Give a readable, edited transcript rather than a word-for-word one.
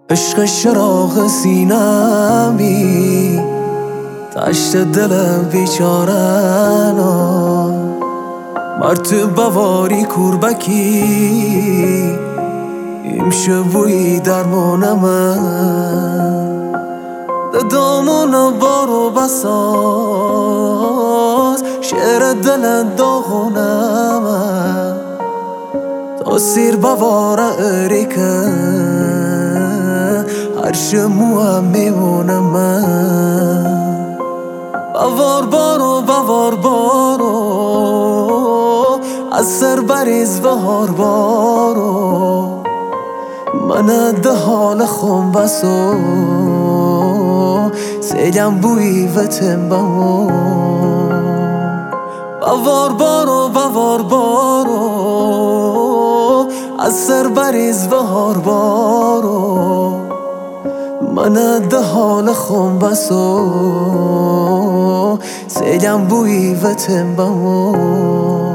عشق شراغ سینمی تشت دلم بیچارنا مرد بواری کوربکی ایمشه بوی درمانم دامون بارو بساز شعر دل داغونم تا سیر بواره اریکن عرش موام میمونم بوار بارو از سر بریز بهار بارو من ده حال خون بسو سیلم بوی وطن بمو بوار بارو از سر بریز بهار بارو من ده حال خون بسو سیلم بوی وطن بمو